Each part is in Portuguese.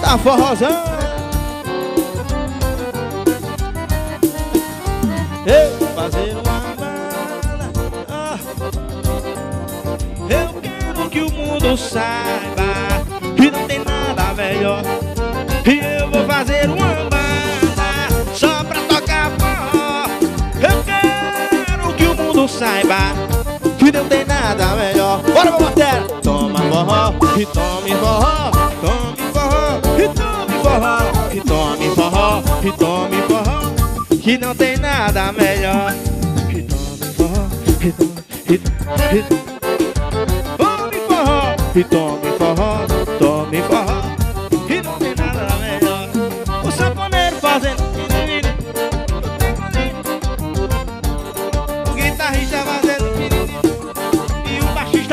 Eita, forrozão. Eu vou fazer uma banda. Eu quero que o mundo saiba que não tem nada melhor. E eu vou fazer uma banda só pra tocar forró. Eu quero que o mundo saiba que não tem nada melhor. Bora, meu batera! Toma forró, e tome forró, tome forró, e tome forró, e tome forró, e tome forró, que não tem nada melhor. E tome forró, e tome forró, e tome forró, tome forró, que não tem nada melhor. O sanfoneiro fazendo o guitarrista fazendo e o baixista,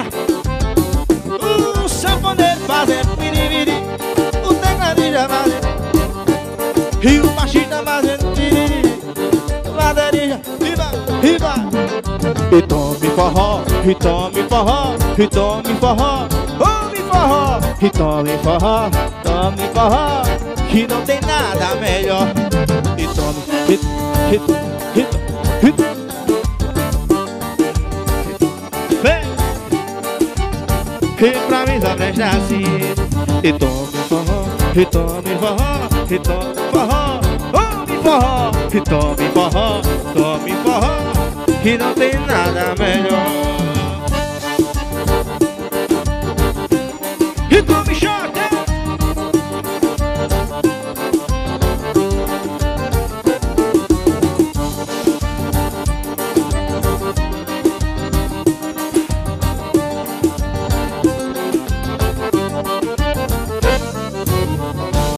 o sanfoneiro fazendo piriri, o tecladista fazendo e o baixista fazendo piriri, bateria, riba. E tome forró, e tome forró, e tome forró, tome forró, e tome forró, tome forró, que não tem nada melhor. E tome, e pra mim só presta assim. E tome forró, e tome forró, e tome forró, tome forró, e tome forró, tome forró, que não tem nada melhor.